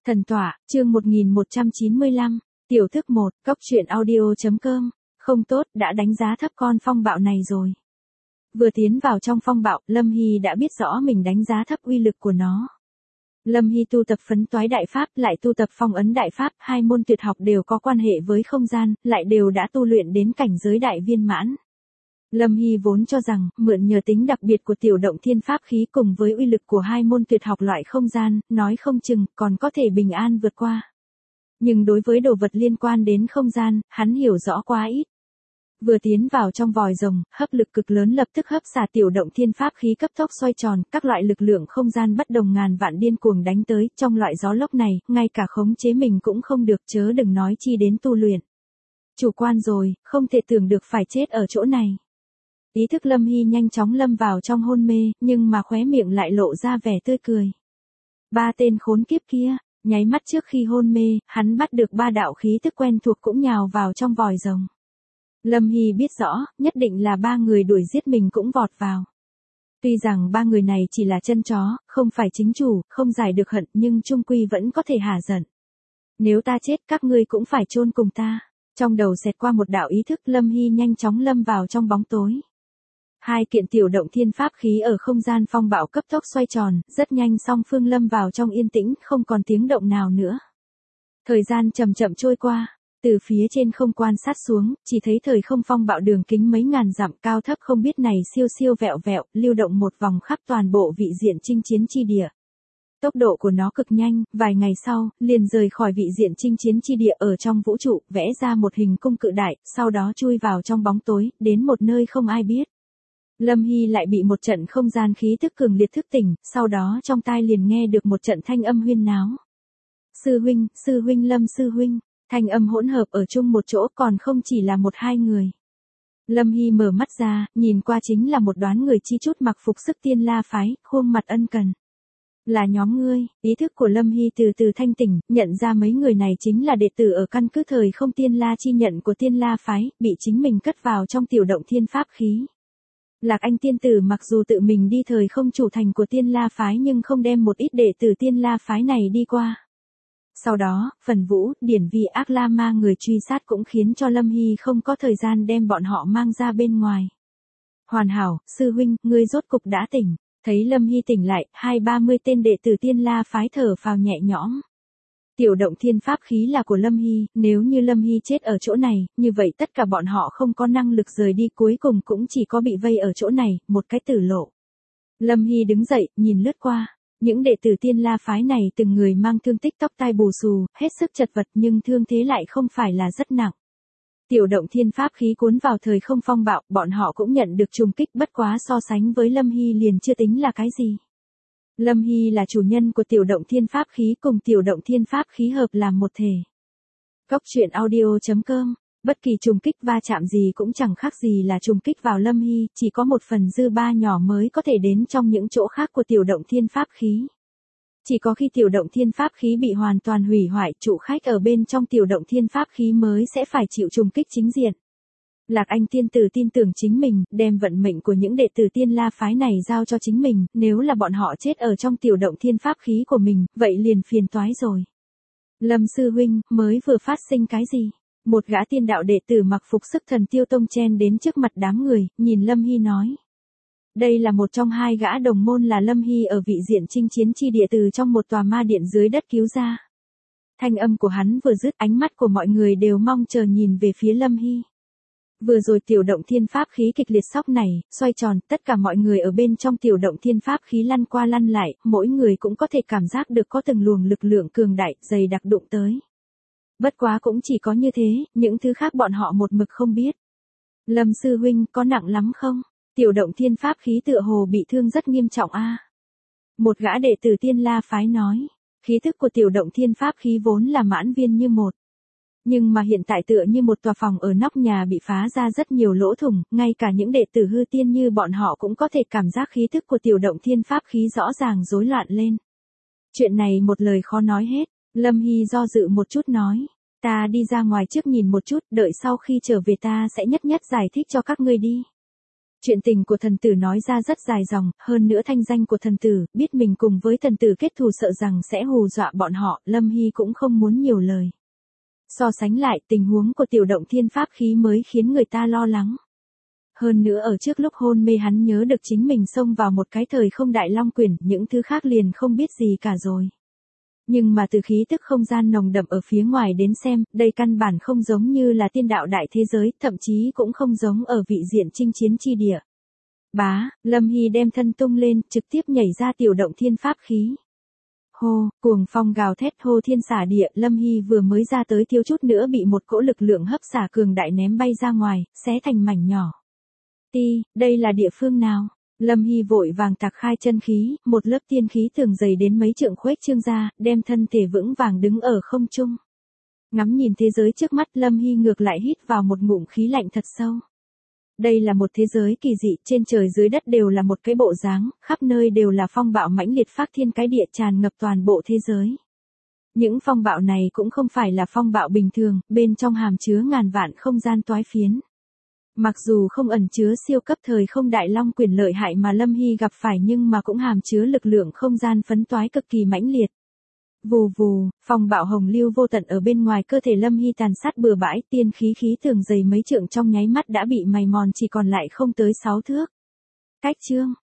Thần tọa, chương 1195, tiểu thức 1, cóc truyện audio.com, không tốt, đã đánh giá thấp con phong bạo này rồi. Vừa tiến vào trong phong bạo, Lâm Hy đã biết rõ mình đánh giá thấp uy lực của nó. Lâm Hy tu tập phấn toái đại pháp, lại tu tập phong ấn đại pháp, hai môn tuyệt học đều có quan hệ với không gian, lại đều đã tu luyện đến cảnh giới đại viên mãn. Lâm Hy vốn cho rằng, mượn nhờ tính đặc biệt của tiểu động thiên pháp khí cùng với uy lực của hai môn tuyệt học loại không gian, nói không chừng, còn có thể bình an vượt qua. Nhưng đối với đồ vật liên quan đến không gian, hắn hiểu rõ quá ít. Vừa tiến vào trong vòi rồng, hấp lực cực lớn lập tức hấp xả tiểu động thiên pháp khí cấp tốc xoay tròn, các loại lực lượng không gian bất đồng ngàn vạn điên cuồng đánh tới, trong loại gió lốc này, ngay cả khống chế mình cũng không được, chớ đừng nói chi đến tu luyện. Chủ quan rồi, không thể tưởng được phải chết ở chỗ này. Ý thức Lâm Hy nhanh chóng lâm vào trong hôn mê, nhưng mà khóe miệng lại lộ ra vẻ tươi cười. Ba tên khốn kiếp kia, nháy mắt trước khi hôn mê, hắn bắt được ba đạo khí tức quen thuộc cũng nhào vào trong vòi rồng. Lâm Hy biết rõ, nhất định là ba người đuổi giết mình cũng vọt vào. Tuy rằng ba người này chỉ là chân chó, không phải chính chủ, không giải được hận, nhưng chung quy vẫn có thể hả giận. Nếu ta chết, các ngươi cũng phải chôn cùng ta. Trong đầu xẹt qua một đạo ý thức, Lâm Hy nhanh chóng lâm vào trong bóng tối. Hai kiện tiểu động thiên pháp khí ở không gian phong bạo cấp tốc xoay tròn, rất nhanh song phương lâm vào trong yên tĩnh, không còn tiếng động nào nữa. Thời gian chậm chậm trôi qua, từ phía trên không quan sát xuống, chỉ thấy thời không phong bạo đường kính mấy ngàn dặm cao thấp không biết này siêu siêu vẹo vẹo, lưu động một vòng khắp toàn bộ vị diện chinh chiến chi địa. Tốc độ của nó cực nhanh, vài ngày sau, liền rời khỏi vị diện chinh chiến chi địa ở trong vũ trụ, vẽ ra một hình cung cự đại, sau đó chui vào trong bóng tối, đến một nơi không ai biết. Lâm Hy lại bị một trận không gian khí tức cường liệt thức tỉnh, sau đó trong tai liền nghe được một trận thanh âm huyên náo. Sư huynh Lâm sư huynh, thanh âm hỗn hợp ở chung một chỗ, còn không chỉ là một hai người. Lâm Hy mở mắt ra, nhìn qua chính là một đoán người chi chút mặc phục sức Tiên La phái, khuôn mặt ân cần. Là nhóm ngươi, ý thức của Lâm Hy từ từ thanh tỉnh, nhận ra mấy người này chính là đệ tử ở căn cứ thời không Tiên La chi nhận của Tiên La phái, bị chính mình cất vào trong tiểu động thiên pháp khí. Lạc Anh tiên tử mặc dù tự mình đi thời không chủ thành của Tiên La phái nhưng không đem một ít đệ tử Tiên La phái này đi qua. Sau đó, Phần Vũ, Điển Vi, Ác La Ma người truy sát cũng khiến cho Lâm Hy không có thời gian đem bọn họ mang ra bên ngoài. Hoàn hảo, sư huynh, ngươi rốt cục đã tỉnh. Thấy Lâm Hy tỉnh lại, 20-30 tên đệ tử Tiên La phái thở phào nhẹ nhõm. Tiểu động thiên pháp khí là của Lâm Hy, nếu như Lâm Hy chết ở chỗ này, như vậy tất cả bọn họ không có năng lực rời đi, cuối cùng cũng chỉ có bị vây ở chỗ này, một cái tử lộ. Lâm Hy đứng dậy, nhìn lướt qua. Những đệ tử Tiên La phái này từng người mang thương tích tóc tai bù xù, hết sức chật vật nhưng thương thế lại không phải là rất nặng. Tiểu động thiên pháp khí cuốn vào thời không phong bạo, bọn họ cũng nhận được trùng kích, bất quá so sánh với Lâm Hy liền chưa tính là cái gì. Lâm Hy là chủ nhân của tiểu động thiên pháp khí, cùng tiểu động thiên pháp khí hợp làm một thể. Cóc truyện audio.com, bất kỳ trùng kích va chạm gì cũng chẳng khác gì là trùng kích vào Lâm Hy, chỉ có một phần dư ba nhỏ mới có thể đến trong những chỗ khác của tiểu động thiên pháp khí. Chỉ có khi tiểu động thiên pháp khí bị hoàn toàn hủy hoại, trụ khách ở bên trong tiểu động thiên pháp khí mới sẽ phải chịu trùng kích chính diện. Lạc Anh tiên tử tin tưởng chính mình, đem vận mệnh của những đệ tử Tiên La phái này giao cho chính mình, nếu là bọn họ chết ở trong tiểu động thiên pháp khí của mình, vậy liền phiền toái rồi. Lâm sư huynh, mới vừa phát sinh cái gì? Một gã tiên đạo đệ tử mặc phục sức Thần Tiêu Tông chen đến trước mặt đám người, nhìn Lâm Hy nói. Đây là một trong hai gã đồng môn là Lâm Hy ở vị diện chinh chiến chi địa từ trong một tòa ma điện dưới đất cứu ra. Thanh âm của hắn vừa dứt, ánh mắt của mọi người đều mong chờ nhìn về phía Lâm Hy. Vừa rồi tiểu động thiên pháp khí kịch liệt sóc này, xoay tròn, tất cả mọi người ở bên trong tiểu động thiên pháp khí lăn qua lăn lại, mỗi người cũng có thể cảm giác được có từng luồng lực lượng cường đại, dày đặc đụng tới. Bất quá cũng chỉ có như thế, những thứ khác bọn họ một mực không biết. Lâm sư huynh, có nặng lắm không? Tiểu động thiên pháp khí tựa hồ bị thương rất nghiêm trọng a. Một gã đệ tử Tiên La phái nói, khí thức của tiểu động thiên pháp khí vốn là mãn viên như một. Nhưng mà hiện tại tựa như một tòa phòng ở nóc nhà bị phá ra rất nhiều lỗ thủng, ngay cả những đệ tử hư tiên như bọn họ cũng có thể cảm giác khí thức của tiểu động thiên pháp khí rõ ràng rối loạn lên. Chuyện này một lời khó nói hết, Lâm Hy do dự một chút nói, ta đi ra ngoài trước nhìn một chút, đợi sau khi trở về ta sẽ nhất nhất giải thích cho các ngươi đi. Chuyện tình của thần tử nói ra rất dài dòng, hơn nữa thanh danh của thần tử, biết mình cùng với thần tử kết thù sợ rằng sẽ hù dọa bọn họ, Lâm Hy cũng không muốn nhiều lời. So sánh lại, tình huống của tiểu động thiên pháp khí mới khiến người ta lo lắng. Hơn nữa ở trước lúc hôn mê hắn nhớ được chính mình xông vào một cái thời không đại long quyển, những thứ khác liền không biết gì cả rồi. Nhưng mà từ khí tức không gian nồng đậm ở phía ngoài đến xem, đây căn bản không giống như là tiên đạo đại thế giới, thậm chí cũng không giống ở vị diện chinh chiến chi địa. Bá, Lâm Hy đem thân tung lên, trực tiếp nhảy ra tiểu động thiên pháp khí. Hô, cuồng phong gào thét hô thiên xả địa, Lâm Hy vừa mới ra tới thiếu chút nữa bị một cỗ lực lượng hấp xả cường đại ném bay ra ngoài, xé thành mảnh nhỏ. Đây là địa phương nào? Lâm Hy vội vàng tạc khai chân khí, một lớp tiên khí thường dày đến mấy trượng khuếch trương ra, đem thân thể vững vàng đứng ở không trung. Ngắm nhìn thế giới trước mắt, Lâm Hy ngược lại hít vào một ngụm khí lạnh thật sâu. Đây là một thế giới kỳ dị, trên trời dưới đất đều là một cái bộ dáng, khắp nơi đều là phong bạo mãnh liệt phác thiên cái địa tràn ngập toàn bộ thế giới. Những phong bạo này cũng không phải là phong bạo bình thường, bên trong hàm chứa ngàn vạn không gian toái phiến. Mặc dù không ẩn chứa siêu cấp thời không đại long quyền lợi hại mà Lâm Hy gặp phải nhưng mà cũng hàm chứa lực lượng không gian phấn toái cực kỳ mãnh liệt. Vù vù, phong bạo hồng lưu vô tận ở bên ngoài cơ thể Lâm Hy tàn sát bừa bãi, tiên khí thường dày mấy trượng trong nháy mắt đã bị mài mòn chỉ còn lại không tới 6 thước. Cách chương